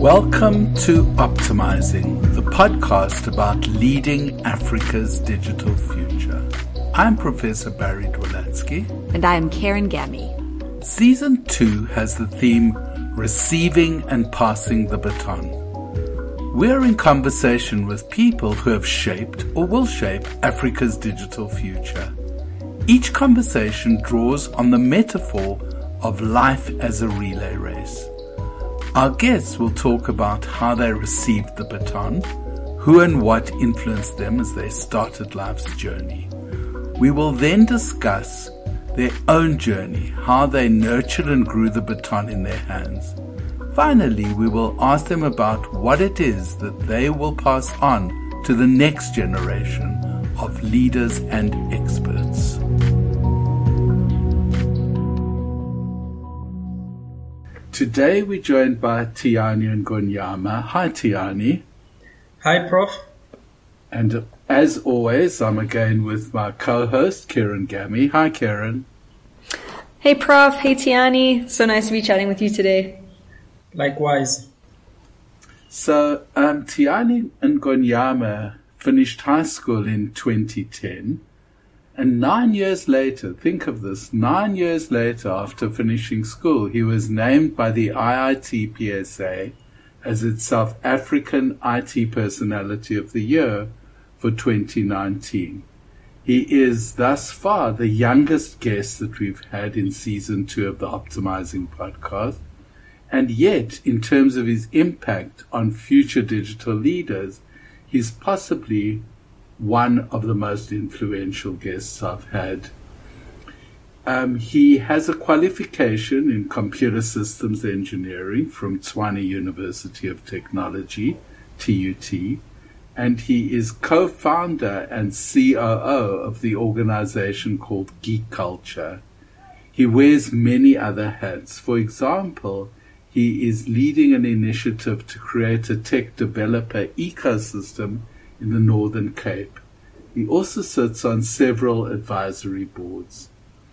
Welcome to Optimizing, the podcast about leading Africa's digital future. I'm Professor Barry Dwolansky. And I'm Karen Gammy. Season 2 has the theme Receiving and Passing the Baton. We're in conversation with people who have shaped or will shape Africa's digital future. Each conversation draws on the metaphor of life as a relay race. Our guests will talk about how they received the baton, who and what influenced them as they started life's journey. We will then discuss their own journey, how they nurtured and grew the baton in their hands. Finally, we will ask them about what it is that they will pass on to the next generation of leaders and experts. Today we're joined by Tiani Ngonyama. Hi Tiani. Hi Prof. And as always, I'm again with my co-host Karen Gammy. Hi Karen. Hey Prof, hey Tiani. So nice to be chatting with you today. Likewise. So Tiani Ngonyama finished high school in 2010. And 9 years later, think of this, 9 years later after finishing school, he was named by the IIT PSA as its South African IT Personality of the Year for 2019. He is thus far the youngest guest that we've had in Season 2 of the Optimizing podcast. And yet, in terms of his impact on future digital leaders, he's possibly one of the most influential guests I've had. He has a qualification in computer systems engineering from Tshwane University of Technology, TUT, and he is co-founder and COO of the organization called Geek Culture. He wears many other hats. For example, he is leading an initiative to create a tech developer ecosystem in the Northern Cape. He also sits on several advisory boards.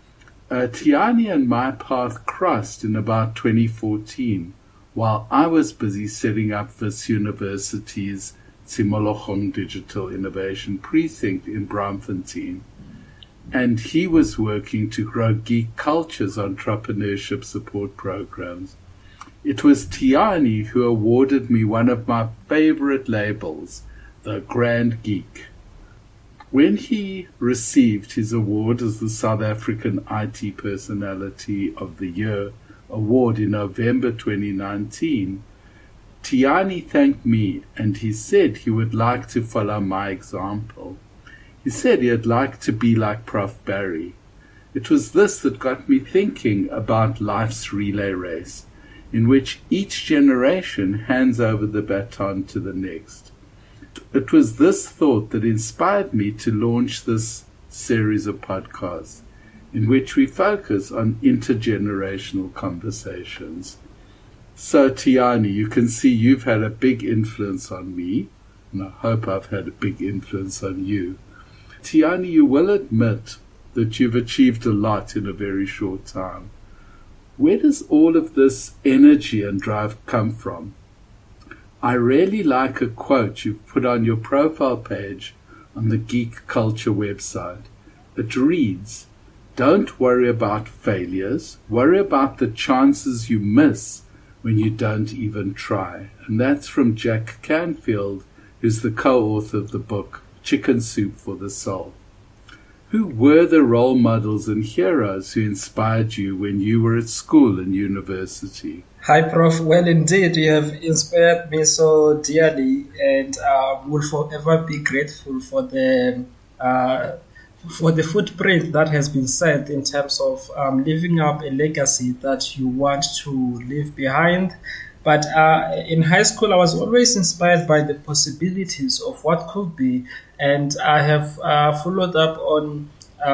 Tiani and my path crossed in about 2014 while I was busy setting up Wits University's Tshimologong Digital Innovation Precinct in Braamfontein. And he was working to grow Geek Culture's entrepreneurship support programs. It was Tiani who awarded me one of my favorite labels, the Grand Geek. When he received his award as the South African IT Personality of the Year award in November 2019, Tiani thanked me and he said he would like to follow my example. He said he'd like to be like Prof. Barry. It was this that got me thinking about life's relay race, in which each generation hands over the baton to the next. It was this thought that inspired me to launch this series of podcasts, in which we focus on intergenerational conversations. So, Tiani, you can see you've had a big influence on me, and I hope I've had a big influence on you. Tiani, you will admit that you've achieved a lot in a very short time. Where does all of this energy and drive come from? I really like a quote you've put on your profile page on the Geek Culture website. It reads, "Don't worry about failures, worry about the chances you miss when you don't even try." And that's from Jack Canfield, who's the co-author of the book Chicken Soup for the Soul. Who were the role models and heroes who inspired you when you were at school and university? Hi Prof. Well, indeed, you have inspired me so dearly, and will forever be grateful for the footprint that has been set in terms of living up a legacy that you want to leave behind. But in high school, I was always inspired by the possibilities of what could be, and I have followed up on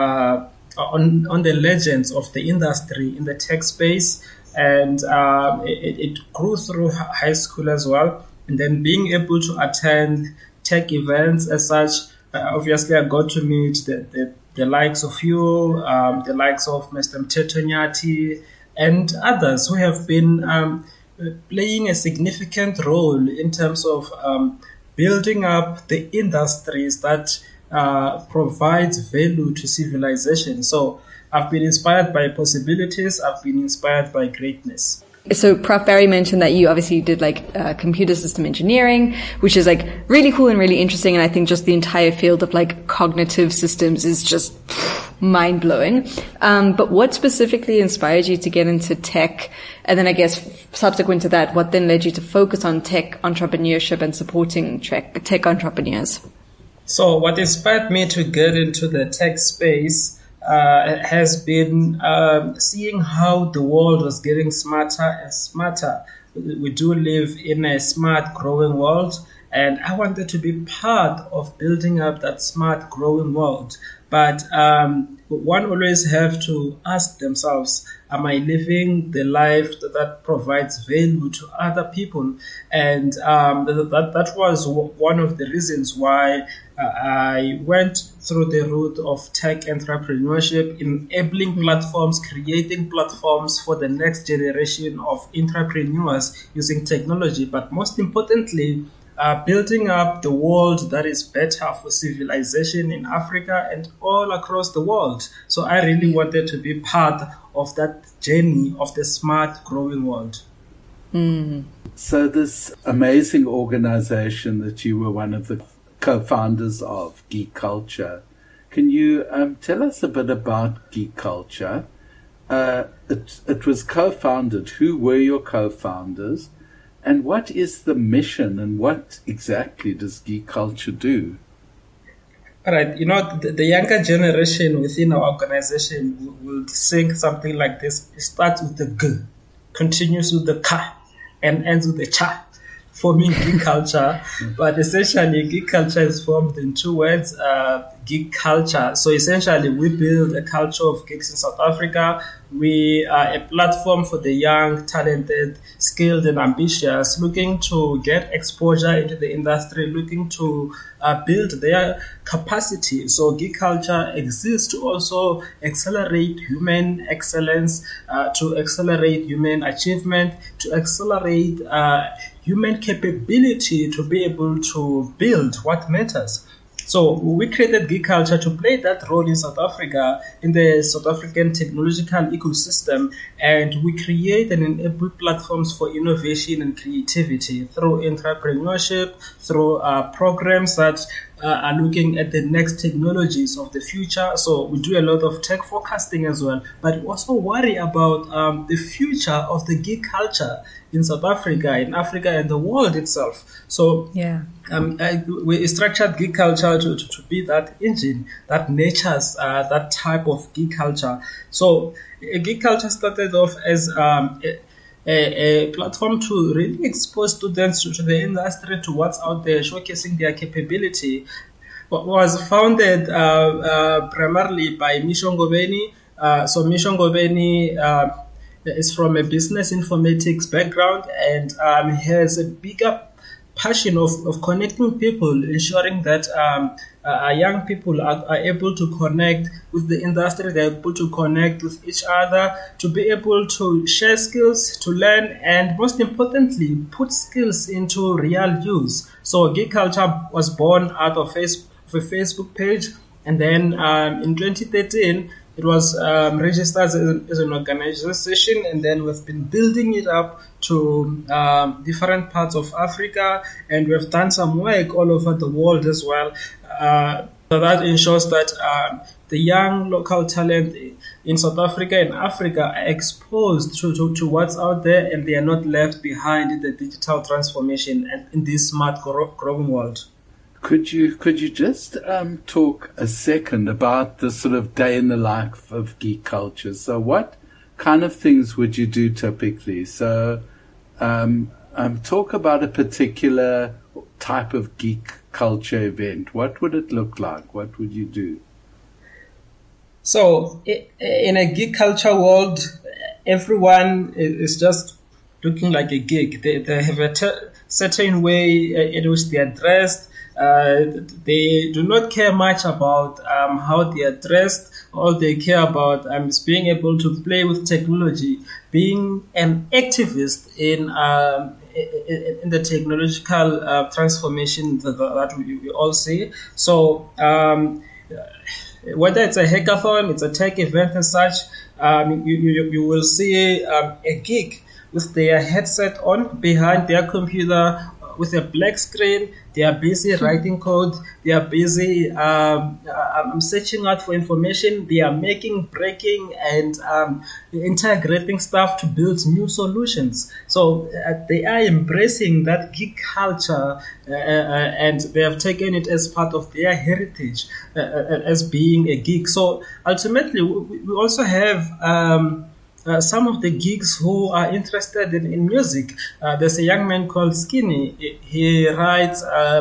the legends of the industry in the tech space, and it grew through high school as well. And then being able to attend tech events as such, obviously I got to meet the likes of you, the likes of Mr. Mteto Nyati, and others who have been playing a significant role in terms of building up the industries that provides value to civilization. So I've been inspired by possibilities. I've been inspired by greatness. So Prof. Barry mentioned that you obviously did computer system engineering, which is really cool and really interesting. And I think just the entire field of cognitive systems is just mind blowing. But what specifically inspired you to get into tech? And then I guess subsequent to that, what then led you to focus on tech entrepreneurship and supporting tech entrepreneurs? So what inspired me to get into the tech space has been seeing how the world was getting smarter and smarter. We do live in a smart, growing world, and I wanted to be part of building up that smart, growing world. But one always have to ask themselves, am I living the life that provides value to other people? And that was one of the reasons why I went through the route of tech entrepreneurship, enabling platforms, creating platforms for the next generation of entrepreneurs using technology, but most importantly, building up the world that is better for civilization in Africa and all across the world. So I really wanted to be part of that journey of the smart, growing world. So this amazing organization that you were one of the co-founders of, Geek Culture, can you tell us a bit about Geek Culture? It was co-founded. Who were your co-founders? And what is the mission, and what exactly does Geek Culture do? All right, the younger generation within our organization will sing something like this. It starts with the G, continues with the K, and ends with the Cha, forming Geek Culture. But essentially, Geek Culture is formed in two words, Geek Culture. So essentially, we build a culture of geeks in South Africa. We are a platform for the young, talented, skilled, and ambitious, looking to get exposure into the industry, looking to build their capacity. So Geek Culture exists to also accelerate human excellence, to accelerate human achievement, to accelerate human capability to be able to build what matters. So we created Geek Culture to play that role in South Africa, in the South African technological ecosystem, and we create and enable platforms for innovation and creativity through entrepreneurship, through programs that are looking at the next technologies of the future. So we do a lot of tech forecasting as well, but we also worry about the future of the geek culture in South Africa, in Africa, and the world itself. So we structured Geek Culture to be that engine that nurtures that type of geek culture. So Geek Culture started off as a platform to really expose students to the industry, to what's out there, showcasing their capability. Was founded primarily by Misho Ngobeni. So Misho Ngobeni is from a business informatics background, and he has a bigger passion of connecting people, ensuring that young people are able to connect with the industry, they're able to connect with each other, to be able to share skills, to learn, and most importantly, put skills into real use. So Geek Culture was born out of a Facebook page, and then in 2013, it was registered as an organization, and then we've been building it up to different parts of Africa, and we've done some work all over the world as well. So that ensures that the young local talent in South Africa and Africa are exposed to what's out there, and they are not left behind in the digital transformation and in this smart growing world. Could you just talk a second about the sort of day in the life of geek culture? So what kind of things would you do typically? So talk about a particular type of geek culture event. What would it look like? What would you do? So in a geek culture world, everyone is just looking like a geek. They have a certain way in which they are dressed. They do not care much about how they are dressed all they care about is being able to play with technology, being an activist in the technological transformation that we all see. So whether it's a hackathon, it's a tech event as such, you will see a geek with their headset on behind their computer with a black screen. They are busy writing code. They are busy searching out for information. They are making, breaking, and integrating stuff to build new solutions. So they are embracing that geek culture, and they have taken it as part of their heritage as being a geek. So ultimately, we also have some of the geeks who are interested in music. There's a young man called Skinny. He writes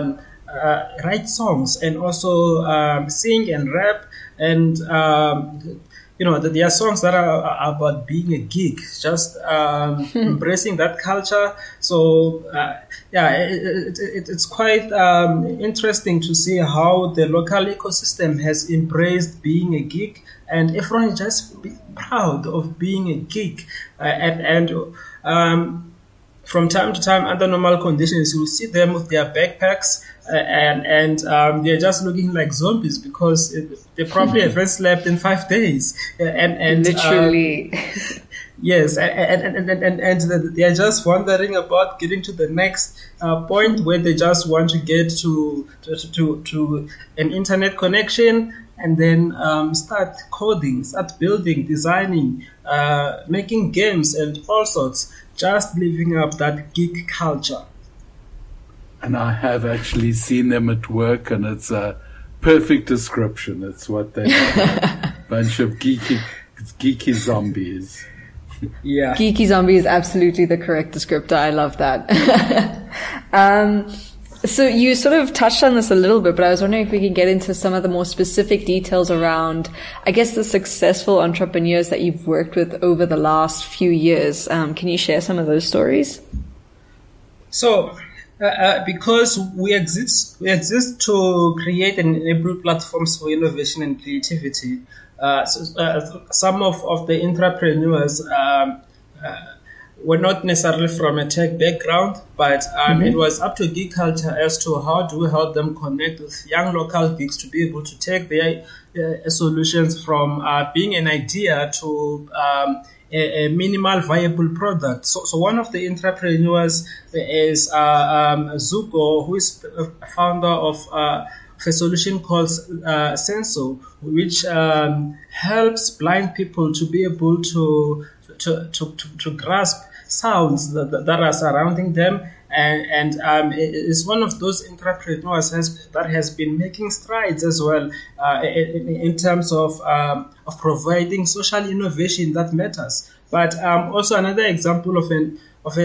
songs and also sing and rap, and there are songs that are about being a geek, just embracing that culture. So it's quite interesting to see how the local ecosystem has embraced being a geek, and everyone is just proud of being a geek. And from time to time, under normal conditions, you'll see them with their backpacks and they're just looking like zombies because they probably haven't slept in 5 days. And literally. Yes, and they're just wondering about getting to the next point where they just want to get to an internet connection, and then start coding, start building, designing, making games and all sorts, just living up that geek culture. And I have actually seen them at work, and it's a perfect description. It's what they are. Bunch of geeky zombies. Yeah. Geeky zombie is absolutely the correct descriptor. I love that. So you sort of touched on this a little bit, but I was wondering if we could get into some of the more specific details around, I guess, the successful entrepreneurs that you've worked with over the last few years. Can you share some of those stories? So, because we exist to create and enable platforms for innovation and creativity, some of the entrepreneurs were not necessarily from a tech background, but it was up to Geek Culture as to how do we help them connect with young local geeks to be able to take their solutions from being an idea to a minimal viable product. So one of the entrepreneurs is Zuko, who is a founder of a solution called Senso, which helps blind people to be able to grasp sounds that are surrounding them, and it's one of those entrepreneurs that has been making strides as well in terms of providing social innovation that matters. But also another example of an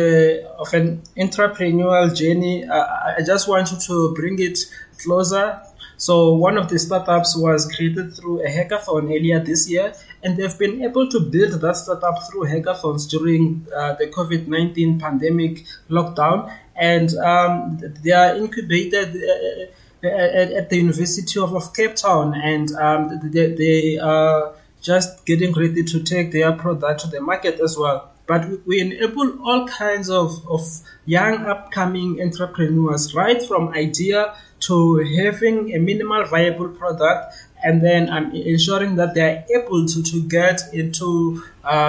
entrepreneurial journey, I just want you to bring it closer. So one of the startups was created through a hackathon earlier this year, and they've been able to build that startup through hackathons during the COVID-19 pandemic lockdown. And they are incubated at the University of Cape Town, and they are just getting ready to take their product to the market as well. But we enable all kinds of young upcoming entrepreneurs, right from idea to having a minimal viable product, and then ensuring that they are able to get into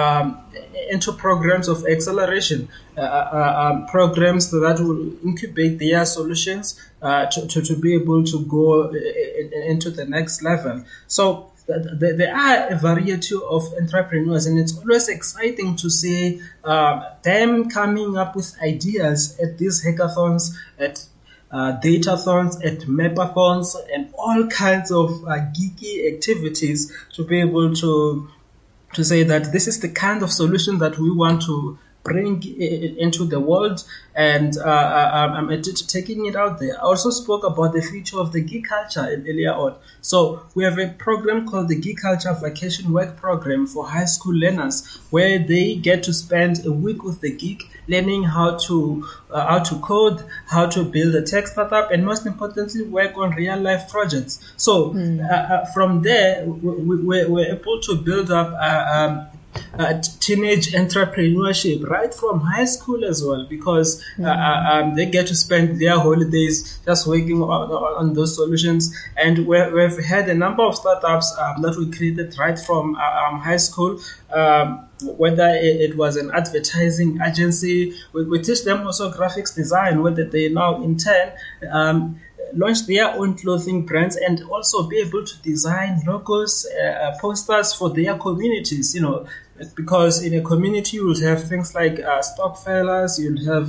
programs of acceleration, programs that will incubate their solutions to be able to go into the next level. So there are a variety of entrepreneurs, and it's always exciting to see them coming up with ideas at these hackathons, at datathons, at mapathons, and all kinds of geeky activities to be able to say that this is the kind of solution that we want to bring it into the world and taking it out there. I also spoke about the future of the gig culture earlier on. So we have a program called the Gig Culture Vacation Work Program for high school learners, where they get to spend a week with the gig, learning how to code, how to build a tech startup, and most importantly, work on real life projects. So from there, we're able to build up teenage entrepreneurship right from high school as well, because they get to spend their holidays just working on those solutions. And we've had a number of startups that we created right from high school, whether it was an advertising agency. We teach them also graphics design, whether they now in turn launch their own clothing brands and also be able to design logos, posters for their communities, because in a community you will have things like stock failures, you'll have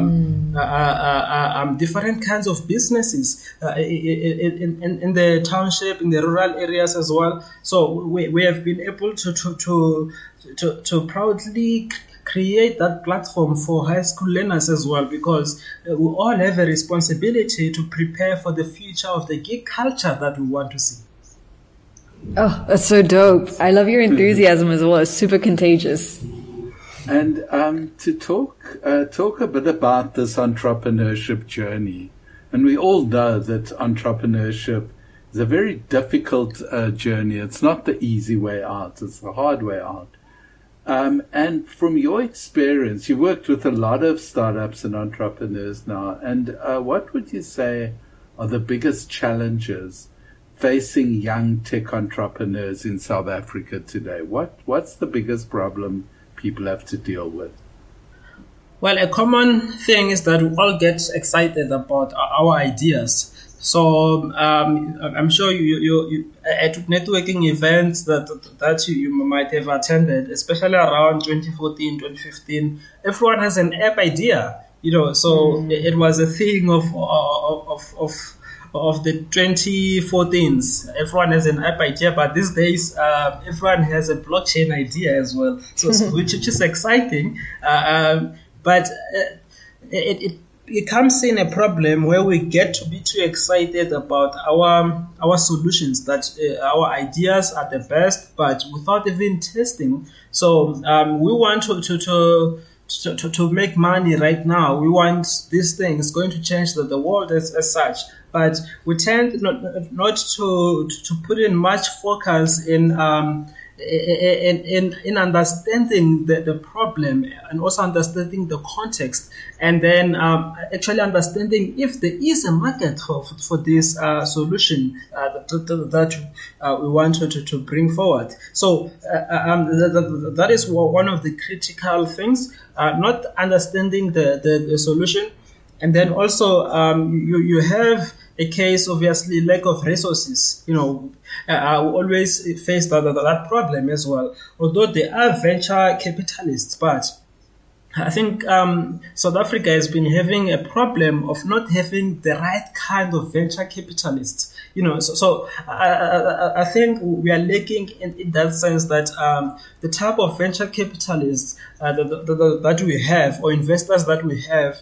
different kinds of businesses in the township, in the rural areas as well. So we have been able to proudly create that platform for high school learners as well, because we all have a responsibility to prepare for the future of the gig culture that we want to see. Oh, that's so dope. I love your enthusiasm as well. It's super contagious. And to talk a bit about this entrepreneurship journey. And we all know that entrepreneurship is a very difficult journey. It's not the easy way out. It's the hard way out. And from your experience, you worked with a lot of startups and entrepreneurs now. And what would you say are the biggest challenges facing young tech entrepreneurs in South Africa today? What's the biggest problem people have to deal with? Well, a common thing is that we all get excited about our ideas. So I'm sure you at networking events that you might have attended, especially around 2014, 2015, everyone has an app idea, So it was a thing of the 2014s. Everyone has an app idea, but these days everyone has a blockchain idea as well. So which is exciting, but it comes in a problem where we get to be too excited about our solutions, that our ideas are the best, but without even testing. So we want to make money right now. We want this thing is going to change the world as such, but we tend not to put in much focus in understanding the problem and also understanding the context, and then actually understanding if there is a market for this solution that we want to bring forward. So that is one of the critical things, not understanding the solution. And then also you have a case, obviously, lack of resources. We always face that problem as well. Although there are venture capitalists, but I think South Africa has been having a problem of not having the right kind of venture capitalists. So I think we are lacking in that sense, that the type of venture capitalists that we have, or investors that we have,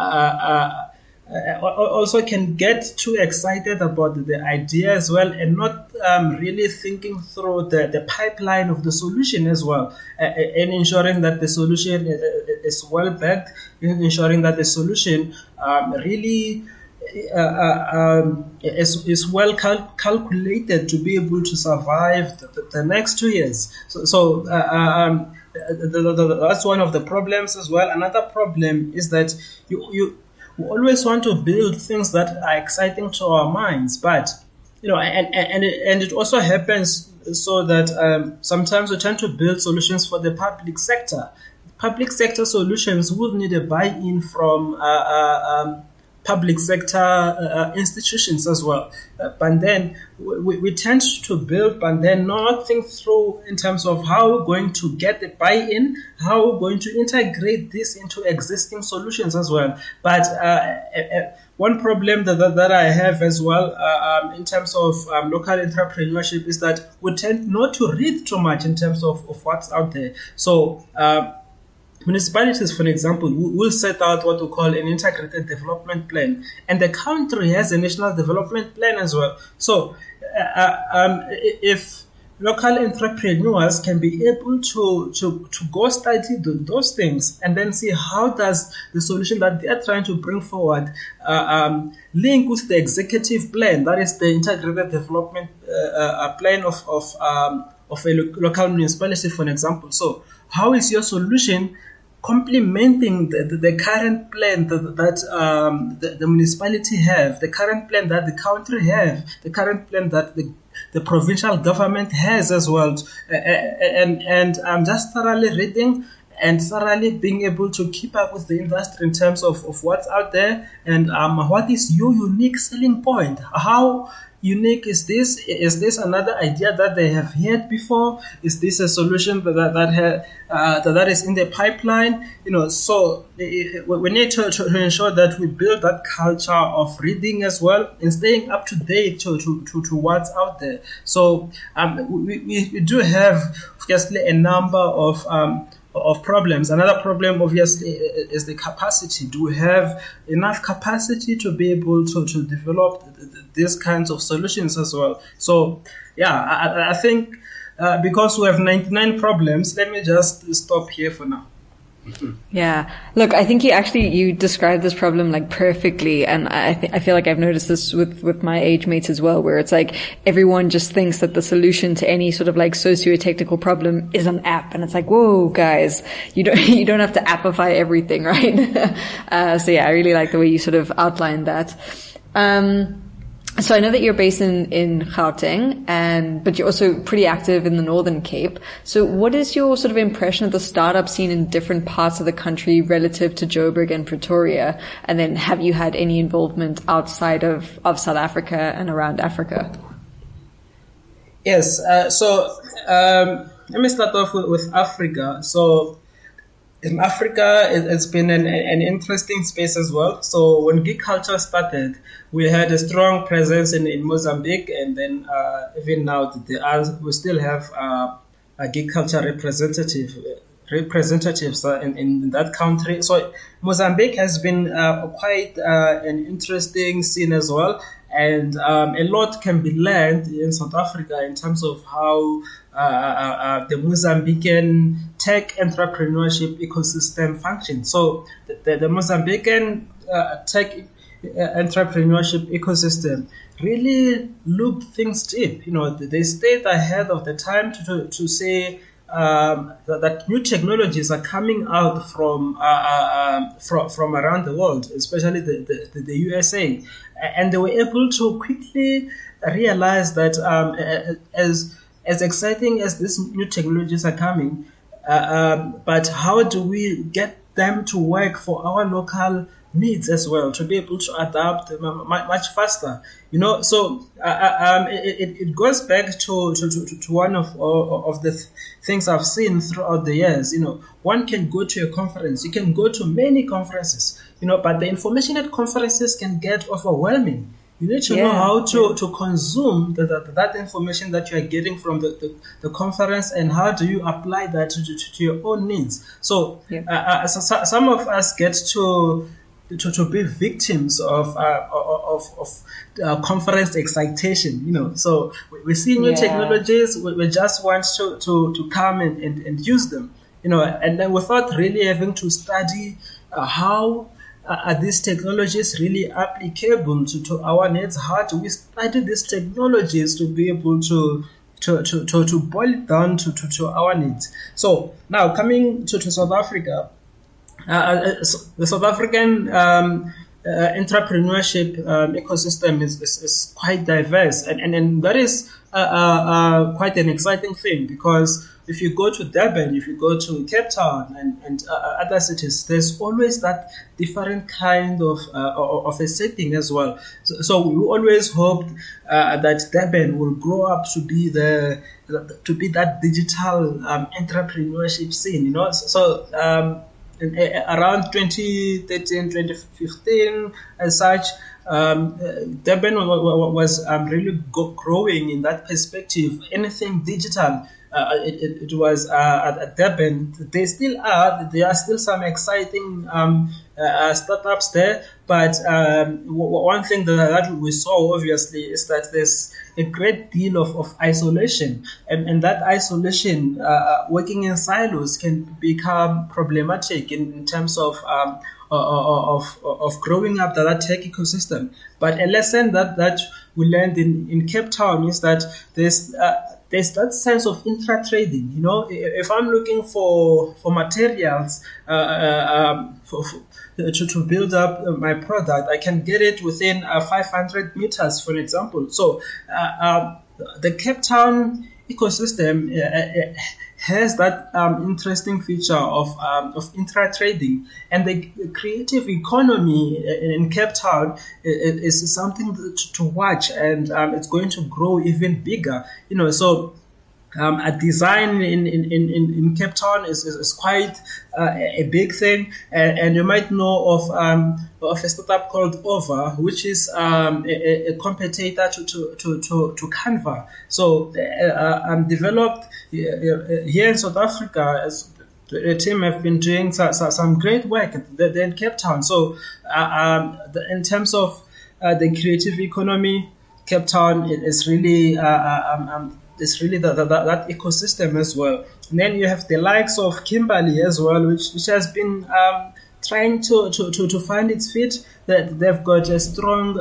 also can get too excited about the idea as well, and not really thinking through the pipeline of the solution as well, and ensuring that the solution is well backed, ensuring that the solution really is well calculated to be able to survive the next 2 years. So that's one of the problems as well. Another problem is that we always want to build things that are exciting to our minds, but and it also happens so that sometimes we tend to build solutions for the public sector. Public sector solutions will need a buy-in from public sector institutions as well. But then we tend to build, but then not think through in terms of how we're going to get the buy-in, how we're going to integrate this into existing solutions as well. But one problem that I have as well in terms of local entrepreneurship is that we tend not to read too much in terms of what's out there. So municipalities, for example, will set out what we call an integrated development plan, and the country has a national development plan as well. So, if local entrepreneurs can be able to go study those things and then see how does the solution that they are trying to bring forward link with the executive plan, that is the integrated development plan of a local municipality, for example. So how is your solution complementing the current plan that the municipality have, the current plan that the country have, the current plan that the provincial government has as well, and I'm just thoroughly reading and thoroughly being able to keep up with the industry in terms of what's out there and what is your unique selling point. How unique is this? Is this another idea that they have heard before? Is this a solution that is in the pipeline? So we need to ensure that we build that culture of reading as well and staying up to date to what's out there. So we do have obviously a number of problems. Another problem, obviously, is the capacity. Do we have enough capacity to be able to develop these kinds of solutions as well? So, yeah, I think because we have 99 problems, let me just stop here for now. Yeah. Look, I think you described this problem like perfectly. And I feel like I've noticed this with my age mates as well, where it's like everyone just thinks that the solution to any sort of like socio-technical problem is an app. And it's like, whoa, guys, you don't have to appify everything, right? So yeah, I really like the way you sort of outlined that. So I know that you're based in Gauteng, but you're also pretty active in the Northern Cape. So what is your sort of impression of the startup scene in different parts of the country relative to Joburg and Pretoria? And then have you had any involvement outside of South Africa and around Africa? Yes. So let me start off with Africa. So in Africa, it's been an interesting space as well. So when Geek Culture started, we had a strong presence in Mozambique, and then even now we still have a Geek Culture representatives in that country. So Mozambique has been quite an interesting scene as well. And a lot can be learned in South Africa in terms of how the Mozambican tech entrepreneurship ecosystem functions. So the Mozambican tech entrepreneurship ecosystem really looked things deep. They stayed ahead of the time to say that new technologies are coming out from around the world, especially the USA, and they were able to quickly realize that as exciting as these new technologies are coming, but how do we get them to work for our local needs as well, to be able to adapt much faster, So it goes back to one of the things I've seen throughout the years. One can go to a conference, you can go to many conferences, but the information at conferences can get overwhelming. You need to know how to consume that information that you are getting from the conference, and how do you apply that to your own needs. So some of us get to be victims of conference excitation, So we see new technologies, we just want to come and use them, and then without really having to study how are these technologies really applicable to our needs. How do we study these technologies to be able to boil it down to our needs? So now coming to South Africa. The South African entrepreneurship ecosystem is quite diverse, and that is quite an exciting thing, because if you go to Durban, if you go to Cape Town and other cities, there's always that different kind of a setting as well. So we always hoped that Durban will grow up to be that digital entrepreneurship scene, So around 2013, 2015, as such, Durban was really growing in that perspective. Anything digital it was at Durban. There are still some exciting startups there, but one thing that we saw obviously is that there's a great deal of isolation, and that isolation, working in silos, can become problematic in terms of growing up that tech ecosystem. But a lesson that we learned in Cape Town is that there's that sense of intra-trading. You know, if I'm looking for materials to build up my product, I can get it within 500 meters, for example. So the Cape Town ecosystem has that interesting feature of intra-trading, and the creative economy in Cape Town is something to watch, and it's going to grow even bigger. You know, so a design in Cape Town is quite a big thing, and you might know of a startup called Over, which is a competitor to Canva. So developed here in South Africa. As the team have been doing some great work in Cape Town. So in terms of the creative economy, Cape Town is really it's really that ecosystem as well. And then you have the likes of Kimberley as well, which has been trying to find its feet. That they've got a strong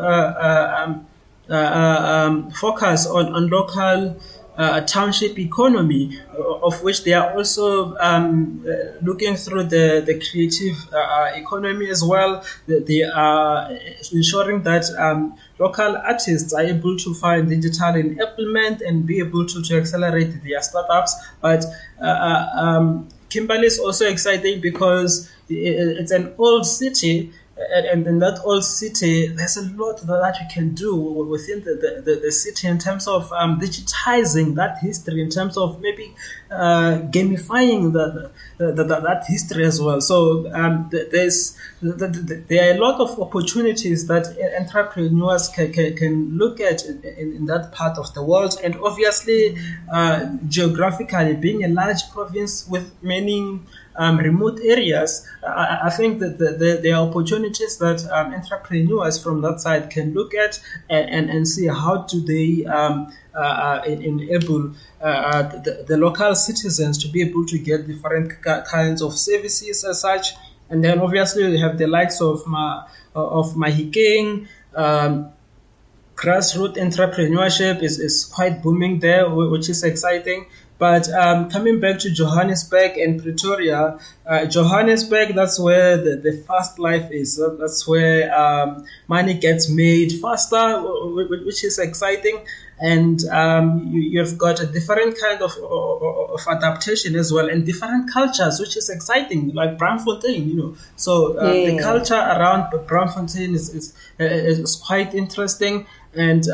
focus on local township economy, of which they are also looking through the creative economy as well. They are ensuring that local artists are able to find digital enablement and be able to accelerate their startups. But Kimberley is also exciting because it's an old city. And in that old city, there's a lot that you can do within the city in terms of digitizing that history, in terms of maybe gamifying that history as well. So there are a lot of opportunities that entrepreneurs can look at in that part of the world. And obviously, geographically, being a large province with many remote areas, I think that there are opportunities that entrepreneurs from that side can look at and see how do they enable the local citizens to be able to get different kinds of services as such. And then obviously we have the likes of Mahikeng. Grassroots entrepreneurship is quite booming there, which is exciting. But coming back to Johannesburg and Pretoria, Johannesburg, that's where the fast life is. That's where money gets made faster, which is exciting. And you've got a different kind of adaptation as well, and different cultures, which is exciting, like Braamfontein, you know. So the culture around Braamfontein is quite interesting, and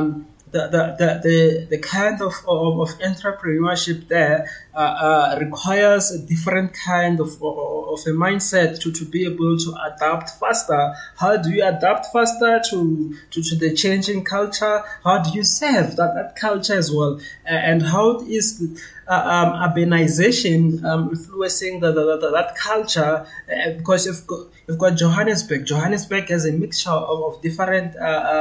the kind of entrepreneurship there requires a different kind of a mindset to be able to adapt faster. How do you adapt faster to the changing culture? How do you serve that culture as well? And how is urbanization influencing that culture? Because you've got Johannesburg. Johannesburg has a mixture of different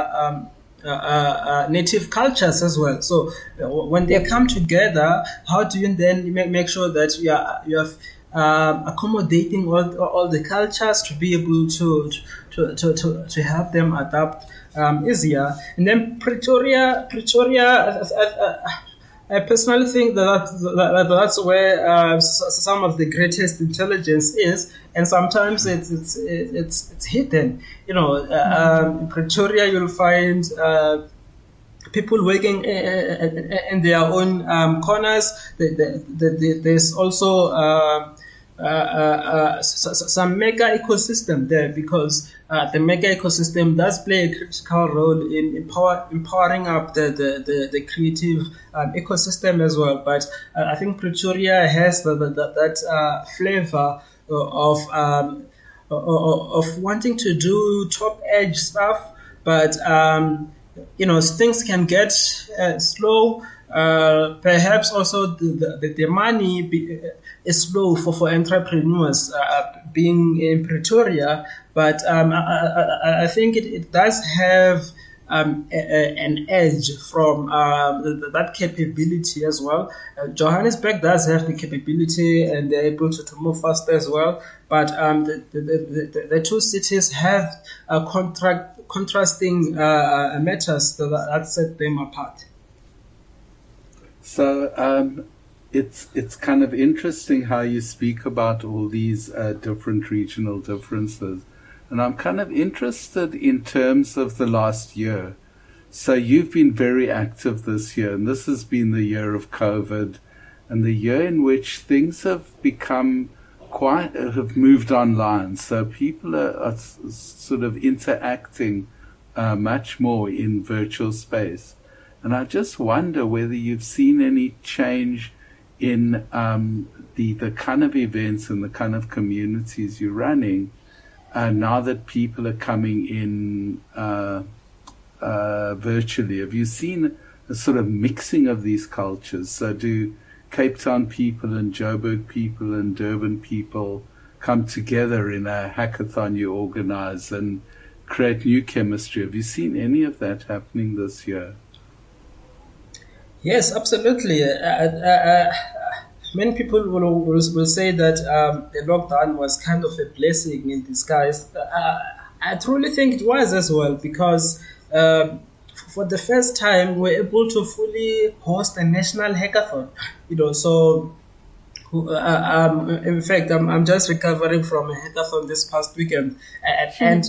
native cultures as well. So when they come together, how do you then make sure that you have accommodating all the cultures to be able to help them adapt easier? And then Pretoria. I personally think that's where some of the greatest intelligence is, and sometimes it's hidden. You know, in Pretoria you'll find people working in their own corners. There's also some mega ecosystem there, because the mega ecosystem does play a critical role in empowering up the creative ecosystem as well. But I think Pretoria has that flavor of wanting to do top edge stuff, but you know, things can get slow. perhaps also the money is slow for entrepreneurs being in Pretoria, but I think it does have an edge from that capability as well. Johannesburg does have the capability and they're able to move faster as well. But the two cities have contrasting matters that set them apart. So it's kind of interesting how you speak about all these different regional differences. And I'm kind of interested in terms of the last year. So you've been very active this year, and this has been the year of COVID, and the year in which things have become have moved online. So people are sort of interacting much more in virtual space. And I just wonder whether you've seen any change in the kind of events and the kind of communities you're running. Now that people are coming in virtually, have you seen a sort of mixing of these cultures? So do Cape Town people and Joburg people and Durban people come together in a hackathon you organize and create new chemistry? Have you seen any of that happening this year? Yes, absolutely. Many people will say that the lockdown was kind of a blessing in disguise. I truly think it was as well, because for the first time we were able to fully host a national hackathon. So in fact, I'm just recovering from a hackathon this past weekend, and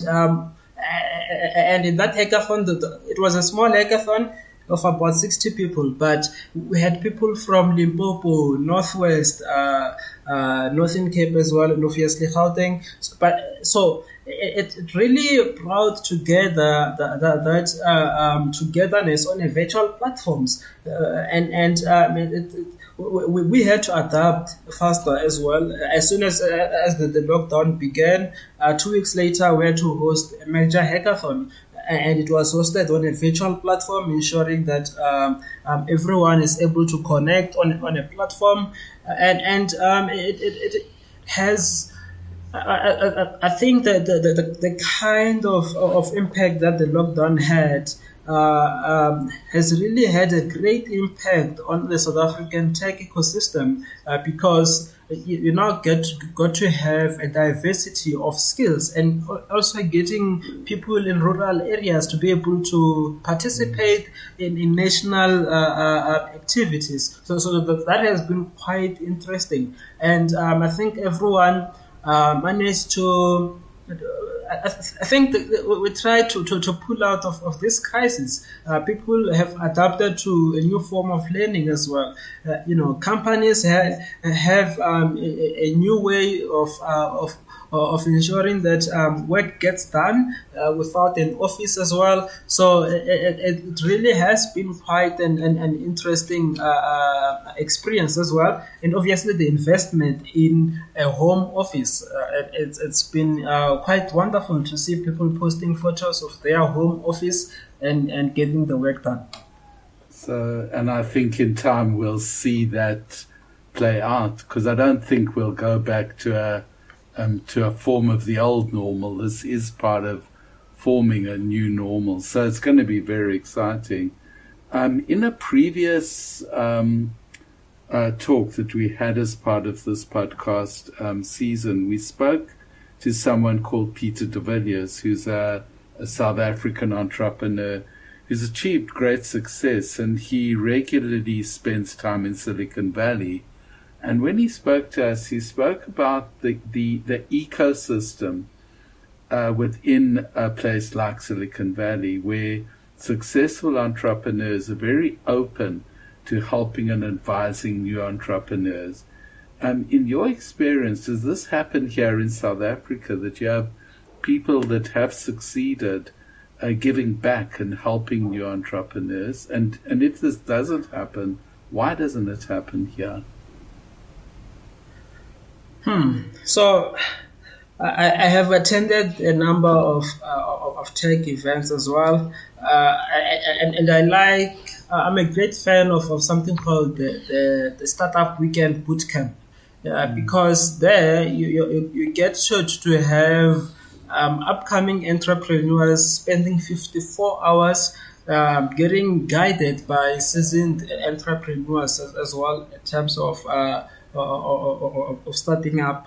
in that hackathon, it was a small hackathon of about 60 people, but we had people from Limpopo, Northwest, Northern Cape as well, and obviously Gauteng. So it really brought together that togetherness on a virtual platforms, we had to adapt faster as well. As soon as the lockdown began, 2 weeks later we had to host a major hackathon. And it was hosted on a virtual platform, ensuring that everyone is able to connect on a platform, and it has. I think that the kind of impact that the lockdown had has really had a great impact on the South African tech ecosystem, because you now got to have a diversity of skills, and also getting people in rural areas to be able to participate in national activities. So that has been quite interesting, and I think everyone managed to. I think that we try to pull out of this crisis. People have adapted to a new form of learning as well. Companies have a new way of ensuring that work gets done without an office as well. So it really has been quite an interesting experience as well. And obviously the investment in a home office, it's been quite wonderful to see people posting photos of their home office and getting the work done. So, and I think in time we'll see that play out, because I don't think we'll go back to a form of the old normal. This is part of forming a new normal. So it's going to be very exciting. In a previous talk that we had as part of this podcast season, we spoke to someone called Peter de Villiers, who's a South African entrepreneur who's achieved great success, and he regularly spends time in Silicon Valley. And when he spoke to us, he spoke about the ecosystem within a place like Silicon Valley, where successful entrepreneurs are very open to helping and advising new entrepreneurs. In your experience, does this happen here in South Africa, that you have people that have succeeded giving back and helping new entrepreneurs? And if this doesn't happen, why doesn't it happen here? So I have attended a number of tech events as well, and I like I'm a great fan of something called the Startup Weekend Bootcamp. Because there you get to have upcoming entrepreneurs spending 54 hours getting guided by seasoned entrepreneurs as well in terms of starting up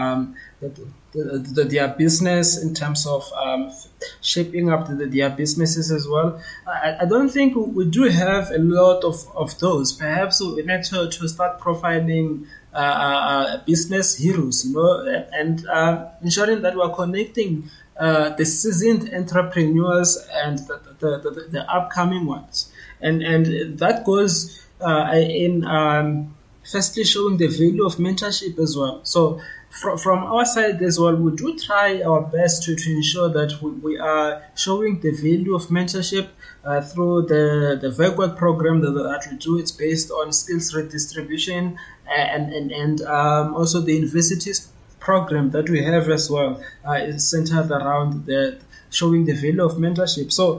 their business, in terms of shaping up their businesses as well. I don't think we do have a lot of those. Perhaps we need to start profiling business heroes, and ensuring that we're connecting the seasoned entrepreneurs and the upcoming ones. And that goes in firstly showing the value of mentorship as well. So from our side as well, we do try our best to ensure that we are showing the value of mentorship through the VEGWORK program that we do. It's based on skills redistribution and also the universities program that we have as well is centered around showing the value of mentorship. So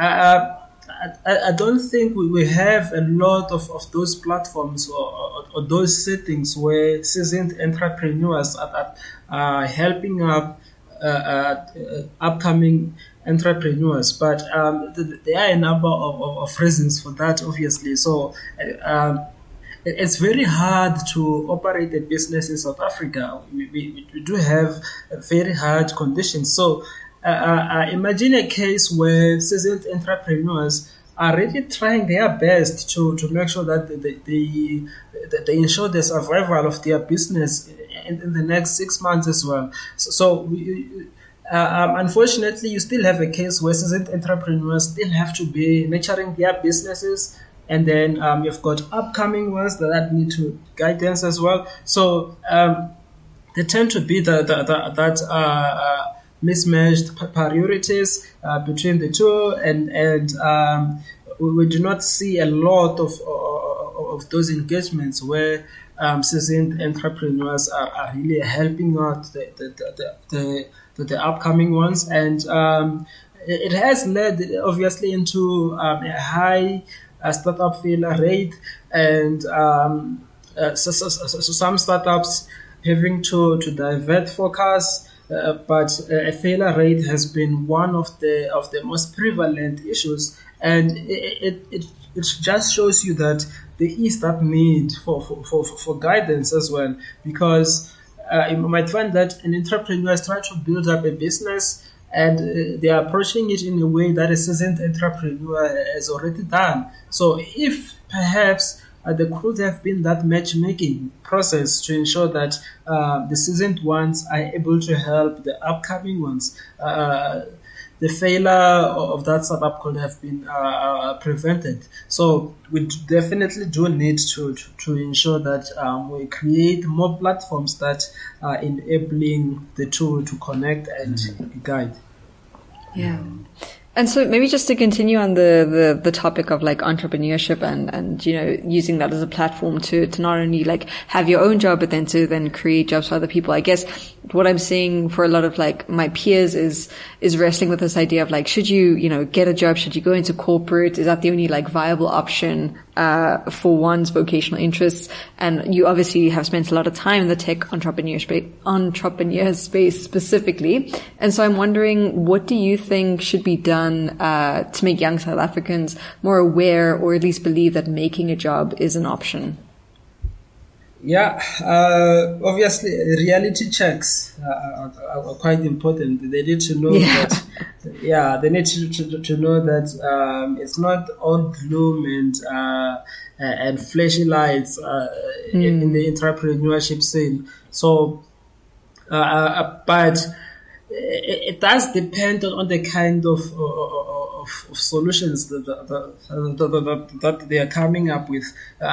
I don't think we have a lot of those platforms or those settings where seasoned entrepreneurs are helping up upcoming entrepreneurs. But there are a number of reasons for that, obviously. So it's very hard to operate a business in South Africa. We do have very hard conditions. So imagine a case where seasoned entrepreneurs are really trying their best to make sure that they ensure the survival of their business in the next 6 months as well. So unfortunately, you still have a case where seasoned entrepreneurs still have to be nurturing their businesses, and then you've got upcoming ones that need to guidance as well. So they tend to be that mismatched priorities between the two, and we do not see a lot of those engagements where seasoned entrepreneurs are really helping out the upcoming ones, and it has led obviously into a high startup failure rate, and so some startups having to divert focus. But a failure rate has been one of the most prevalent issues, and it just shows you that there is that need for guidance as well, because you might find that an entrepreneur is trying to build up a business, and they are approaching it in a way that a seasoned entrepreneur has already done. So if perhaps there could have been that matchmaking process to ensure that the seasoned ones are able to help the upcoming ones, the failure of that startup could have been prevented. So we definitely do need to ensure that we create more platforms that are enabling the two to connect and guide. Yeah. And so maybe just to continue on the topic of like entrepreneurship and using that as a platform to not only like have your own job, but then to then create jobs for other people. I guess what I'm seeing for a lot of like my peers is wrestling with this idea of like, should you get a job? Should you go into corporate? Is that the only like viable option for one's vocational interests? And you obviously have spent a lot of time in the tech entrepreneur space specifically. And so I'm wondering, what do you think should be done to make young South Africans more aware, or at least believe that making a job is an option? Yeah, obviously reality checks are quite important. They need to know that, they need to know that it's not all gloom and flashy lights in the entrepreneurship scene. So, but it does depend on the kind of solutions that they are coming up with.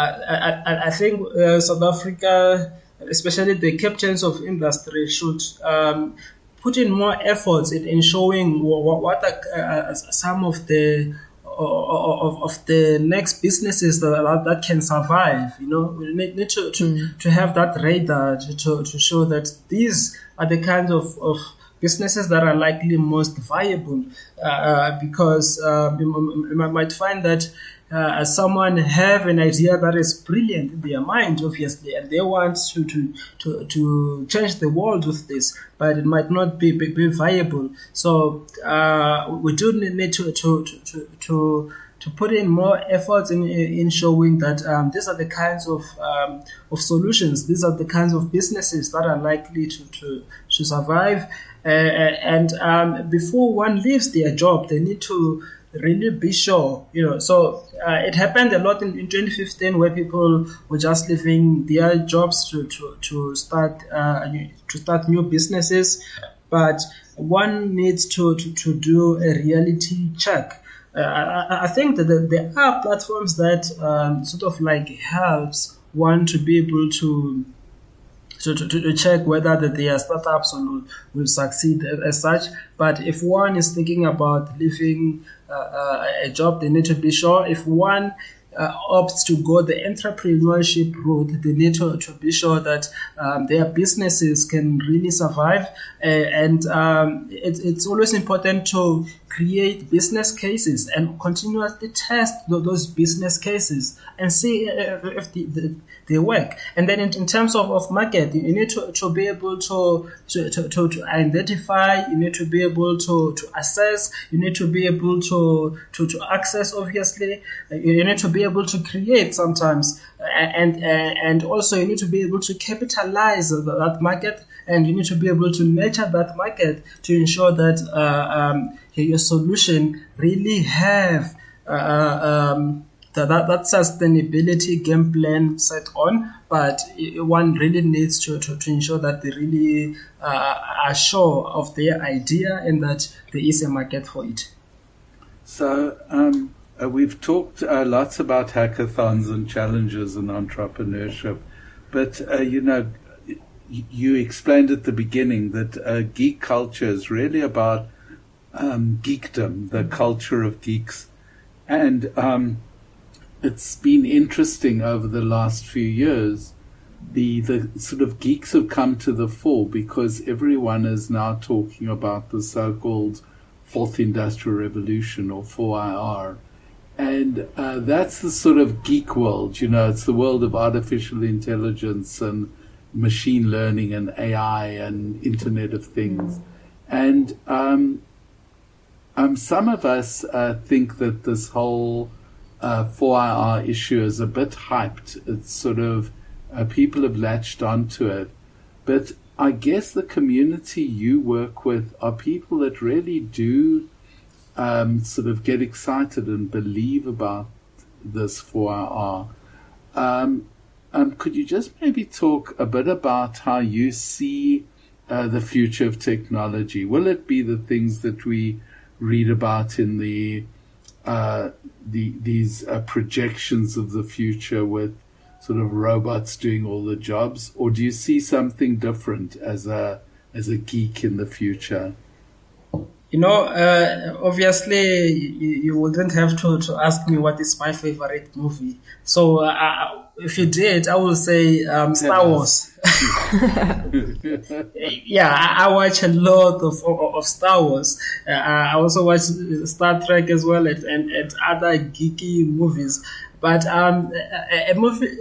I think South Africa, especially the captains of industry, should put in more efforts in showing what are some of the next businesses that can survive. We need to have that radar to show that these are the kinds of businesses that are likely most viable, because you might find that someone have an idea that is brilliant in their mind, obviously, and they want to change the world with this, but it might not be viable. So we do need to put in more efforts in showing that these are the kinds of solutions, these are the kinds of businesses that are likely to survive. And before one leaves their job, they need to really be sure, So it happened a lot in 2015 where people were just leaving their jobs to start new businesses, but one needs to do a reality check. I think that there are platforms that sort of like helps one to be able to check whether that their startups will succeed as such. But if one is thinking about leaving a job, they need to be sure. If one opts to go the entrepreneurship route, they need to be sure that their businesses can really survive. And it's always important to create business cases and continuously test those business cases and see if they work. And then in terms of market, you need to be able to identify, you need to be able to assess, you need to be able to access, obviously, you need to be able to create sometimes, and also you need to be able to capitalize that market, and you need to be able to nurture that market to ensure that your solution really have that sustainability game plan set on. But one really needs to ensure that they really are sure of their idea and that there is a market for it. So we've talked lots about hackathons and challenges and entrepreneurship, but you explained at the beginning that geek culture is really about geekdom, the culture of geeks. And it's been interesting over the last few years. The sort of geeks have come to the fore because everyone is now talking about the so-called Fourth Industrial Revolution, or 4IR. And that's the sort of geek world, it's the world of artificial intelligence and machine learning and AI and Internet of Things. And some of us think that this whole 4IR issue is a bit hyped. It's sort of, people have latched onto it. But I guess the community you work with are people that really do sort of get excited and believe about this 4IR. Could you just maybe talk a bit about how you see the future of technology? Will it be the things that we read about in these projections of the future with sort of robots doing all the jobs, or do you see something different as a geek in the future? Obviously, you wouldn't have to ask me what is my favorite movie. So if you did, I will say Star Wars. Yeah, I watch a lot of Star Wars. I also watch Star Trek as well, and other geeky movies. But a movie,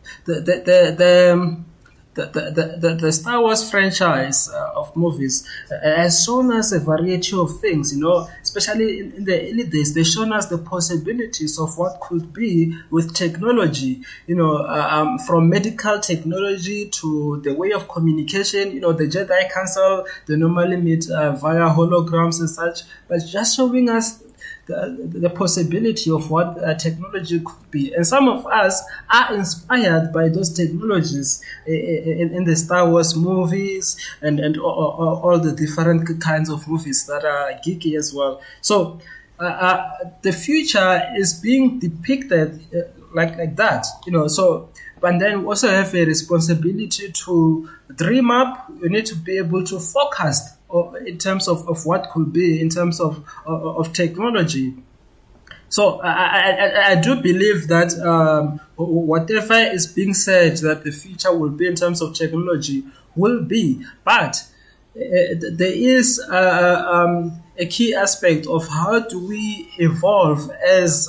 the Star Wars franchise of movies has shown us a variety of things, especially in the early days. They've shown us the possibilities of what could be with technology, from medical technology to the way of communication. The Jedi Council, they normally meet via holograms and such, but just showing us the possibility of what technology could be. And some of us are inspired by those technologies in the Star Wars movies and all the different kinds of movies that are geeky as well. So the future is being depicted like that, so. But then we also have a responsibility to dream up. You need to be able to forecast in terms of what could be in terms of technology. So I do believe that whatever is being said that the future will be in terms of technology will be, but there is a key aspect of how do we evolve as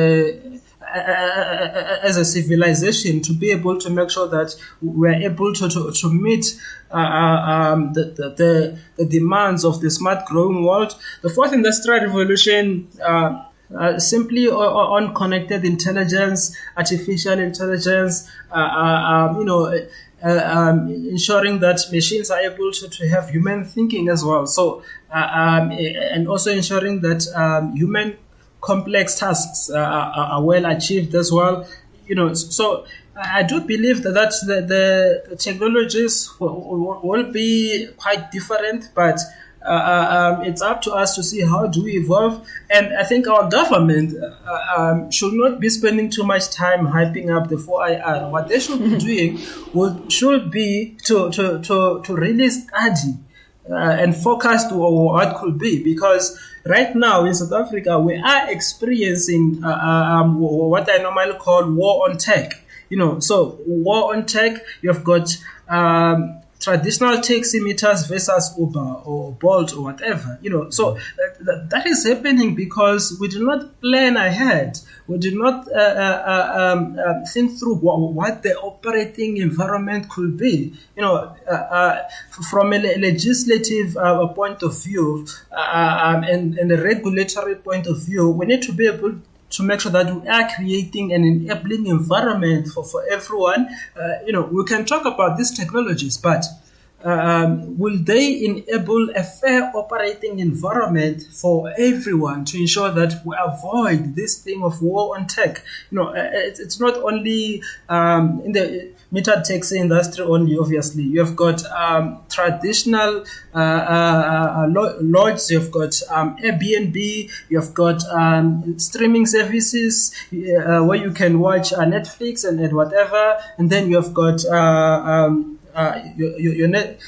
a civilization to be able to make sure that we're able to meet the demands of the smart growing world. The fourth industrial revolution simply on connected intelligence, artificial intelligence, ensuring that machines are able to have human thinking as well. So, and also ensuring that human complex tasks are well achieved as well. So I do believe that the technologies will be quite different, but it's up to us to see how do we evolve. And I think our government should not be spending too much time hyping up the 4IR. What they should be doing should be to really study and focus to what could be, because right now in South Africa we are experiencing what I normally call war on tech. So war on tech, you've got traditional taximeters versus Uber or Bolt or whatever. So that is happening because we do not plan ahead. We do not think through what the operating environment could be. From a legislative point of view and a regulatory point of view, we need to be able to make sure that we are creating an enabling environment for everyone. We can talk about these technologies, but will they enable a fair operating environment for everyone to ensure that we avoid this thing of war on tech? It's not only in the metered taxi industry only, obviously. You've got traditional lodges, you've got Airbnb, you've got streaming services where you can watch Netflix and whatever, and then you've got your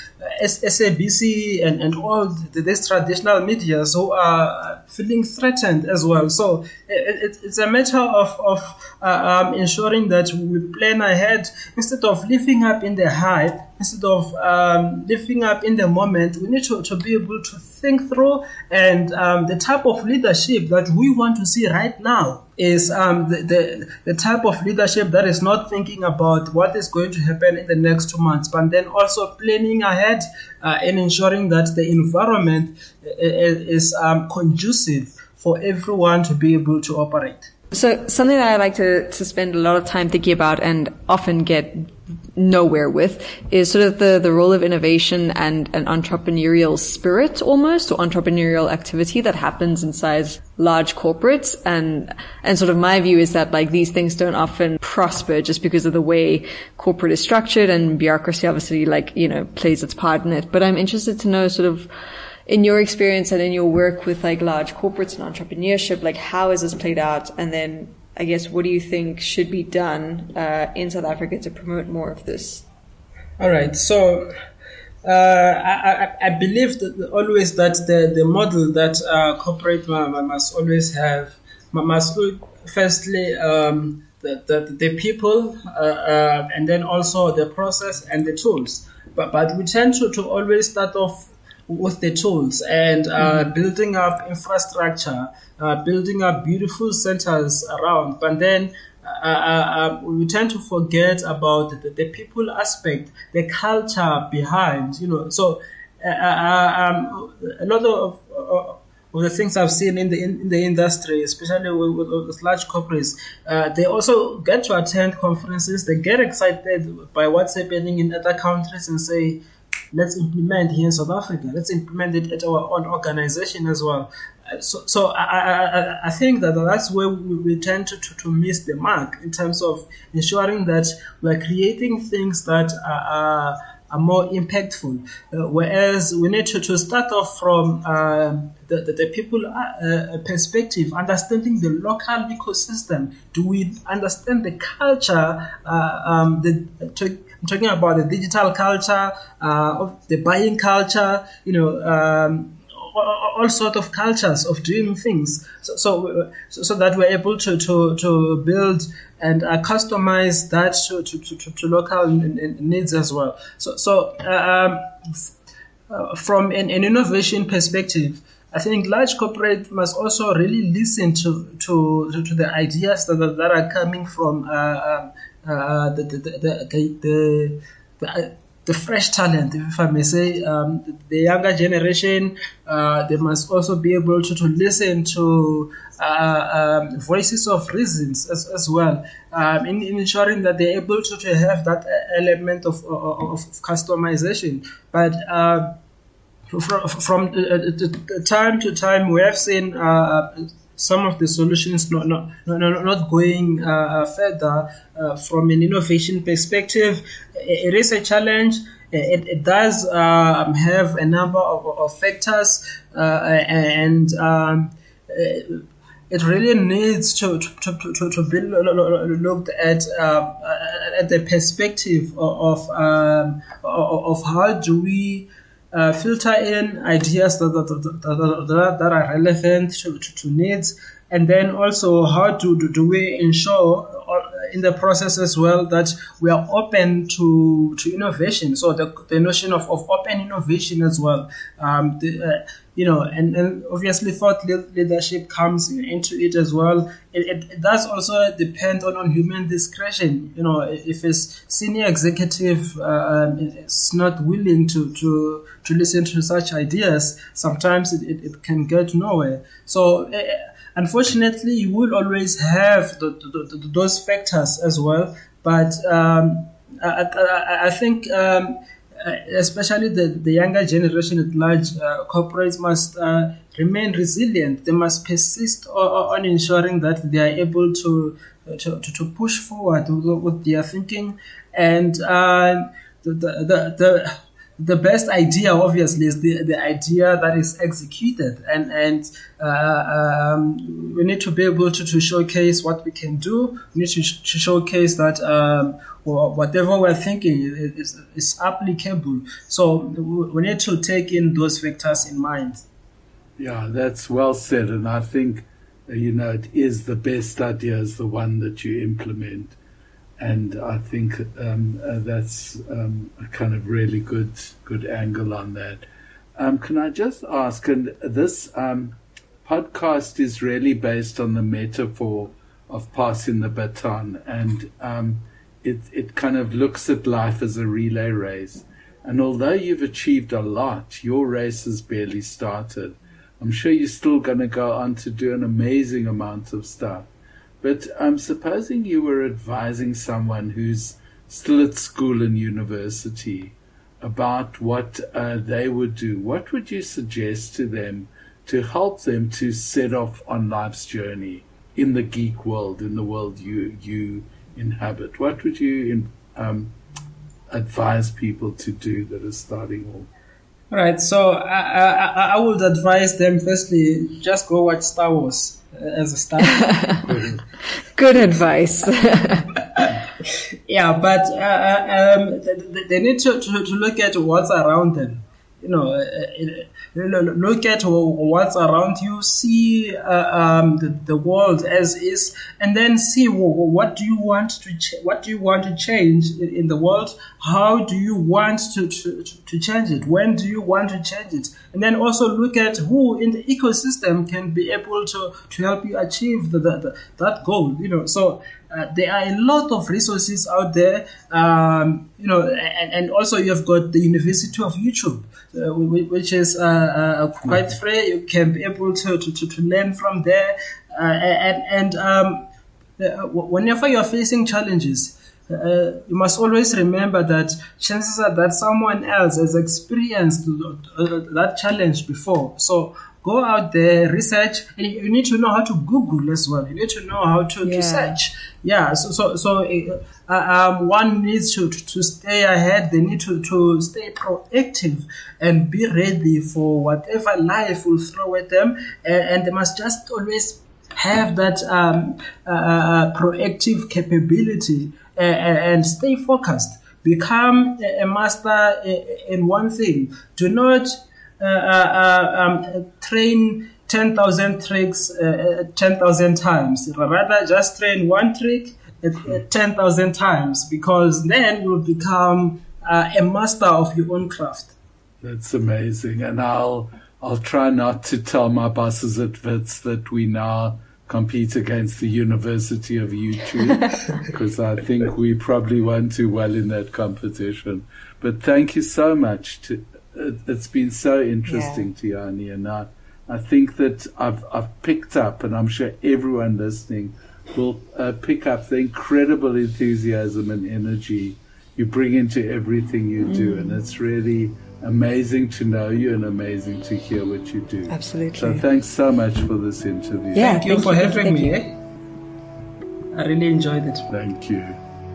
SABC and all these traditional media who are feeling threatened as well. So it's a matter of ensuring that we plan ahead instead of living up in the hype, instead of living up in the moment. We need to be able to think through, and the type of leadership that we want to see right now is the type of leadership that is not thinking about what is going to happen in the next 2 months, but then also planning ahead and ensuring that the environment is conducive for everyone to be able to operate. So something that I like to spend a lot of time thinking about and often get nowhere with is sort of the role of innovation and an entrepreneurial spirit almost, or entrepreneurial activity that happens inside large corporates. And sort of my view is that like these things don't often prosper just because of the way corporate is structured, and bureaucracy obviously plays its part in it. But I'm interested to know sort of in your experience and in your work with like large corporates and entrepreneurship, like how has this played out? And then I guess what do you think should be done in South Africa to promote more of this? All right. So I believe that always that the model that corporate must always have must firstly the people and then also the process and the tools. But we tend to always start off with the tools and building up infrastructure, building up beautiful centers around, but then we tend to forget about the people aspect, the culture behind, So a lot of the things I've seen in the industry, especially with large corporates, they also get to attend conferences. They get excited by what's happening in other countries and say, let's implement here in South Africa. Let's implement it at our own organization as well. So I think that's where we tend to miss the mark in terms of ensuring that we're creating things that are more impactful. Whereas we need to start off from the people perspective, understanding the local ecosystem. Do we understand the culture? I'm talking about the digital culture, of the buying culture, all sort of cultures of doing things, so that we're able to build and customize that to local needs as well. from an innovation perspective, I think large corporate must also really listen to the ideas that are coming from the fresh talent, if I may say, the younger generation. They must also be able to listen to voices of reasons as well, in ensuring that they're able to have that element of customization. But from time to time, we have seen some of the solutions not going further from an innovation perspective. It is a challenge. It does have a number of factors, and it really needs to be looked at the perspective of how do we filter in ideas that are relevant to needs, and then also how do we ensure in the process as well that we are open to innovation. So the notion of open innovation as well, and obviously thought leadership comes into it as well. It does also depend on human discretion. If a senior executive is not willing to listen to such ideas, sometimes it can get nowhere. So unfortunately, you will always have those factors as well. But I think especially the younger generation at large, corporates must remain resilient. They must persist on ensuring that they are able to push forward with their thinking. And the best idea, obviously, is the idea that is executed, and we need to be able to showcase what we can do. We need to showcase that whatever we're thinking is applicable. So we need to take in those factors in mind. Yeah, that's well said, and I think it is the best idea is the one that you implement. And I think that's a kind of really good angle on that. Can I just ask, and this podcast is really based on the metaphor of passing the baton, and it kind of looks at life as a relay race. And although you've achieved a lot, your race has barely started. I'm sure you're still going to go on to do an amazing amount of stuff. But supposing you were advising someone who's still at school and university about what they would do, what would you suggest to them to help them to set off on life's journey in the geek world, in the world you inhabit? What would you advise people to do that are starting off? All right, so I would advise them, firstly, just go watch Star Wars as a start. Good advice. Yeah, but they need to look at what's around them. Look at what's around you, see the world as is, and then see what do you want to change in the world. How do you want to change it? When do you want to change it? And then also look at who in the ecosystem can be able to help you achieve that goal. So there are a lot of resources out there, and also you've got the University of YouTube, which is quite free. You can be able to learn from there, and whenever you're facing challenges, you must always remember that chances are that someone else has experienced that challenge before. So go out there, research, and you need to know how to Google as well. You need to know how to search. Yeah, so one needs to stay ahead. They need to stay proactive and be ready for whatever life will throw at them. And they must just always have that proactive capability and stay focused. Become a master in one thing. Do not train 10,000 tricks 10,000 times. Rather, just train one trick 10,000 times, because then you will become a master of your own craft. That's amazing. And I'll try not to tell my bosses at WITS that we now compete against the University of YouTube, because I think we probably won't do well in that competition. But thank you so much. It's been so interesting, Tiani, and I think that I've picked up, and I'm sure everyone listening will pick up the incredible enthusiasm and energy you bring into everything you do, and it's really amazing to know you and amazing to hear what you do. Absolutely. So thanks so much for this interview. Yeah, thank you for having me. I really enjoyed it. Thank you.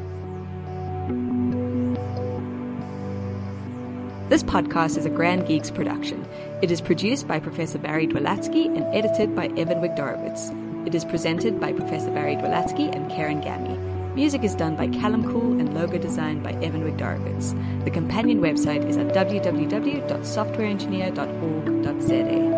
This podcast is a Grand Geeks production. It is produced by Professor Barry Dwalatsky and edited by Evan Wigdorowicz. It is presented by Professor Barry Dwalatsky and Karen Gammy. Music is done by Callum Cool and logo designed by Evan Wigdorowicz. The companion website is at www.softwareengineer.org.za.